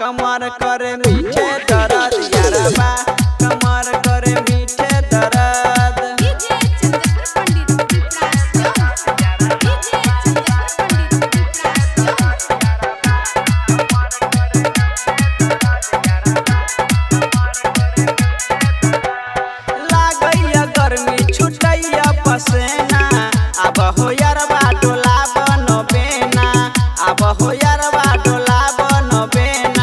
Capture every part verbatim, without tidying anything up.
कमर करे मीठे दर्द यारबा कमर करे मीठे दर्द। लागैया गर्मी छुटैया पसेना अब हो यारबा डोला बनो बेना अब हो यारबा डोला बनो बेना।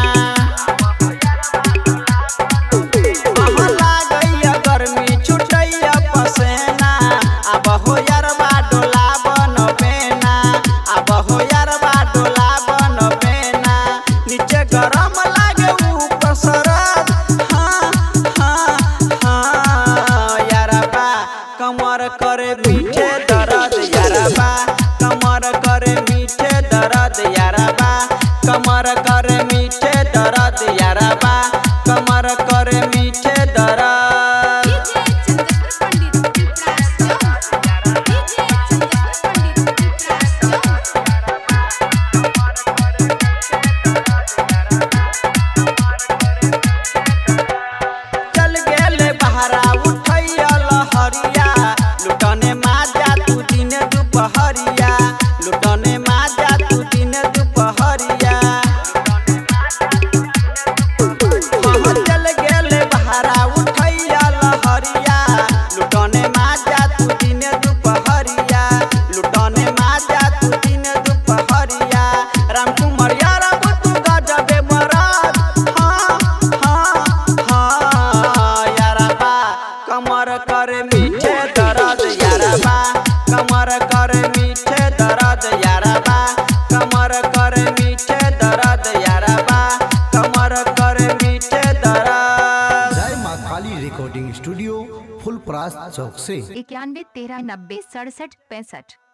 लागैया गर्मी छुटैया पसेना अब हो यारबा डोला बनो बेना अब हो यारबा डोला बनो बेना। नीचे गरम लागे ऊपर सरद हाँ हाँ हाँ यारबा कमर करे मीठे दर्द यारबा कमर करे मीठे दर्द यारबा कमर करे मीठे दर्द यारबा कमर करे मीठे दर्द। चल गेले बहरा उठैया लहरिया लुटने माजा तू दिन दुपहरिया लुटने माजा तू दिन दुपहरिया। चल गेले बहरा उठैया लहरिया लुटने माजा तू दिन दुपहरिया लुटने माजा तू दिन दुपहरिया। राम कुमार यारबा तू गजबे मरद हाँ हाँ हाँ यारबा कमर करे मीठे दर्द यारबा कमर करे मीठे दर्द यारबा कमर करे मीठे दर्द यारबा कमर करे मीठे दर्द। जय माँ काली रिकॉर्डिंग स्टूडियो फुलपरास चौक से इक्यानवे तेरह नब्बे सड़सठ पैंसठ।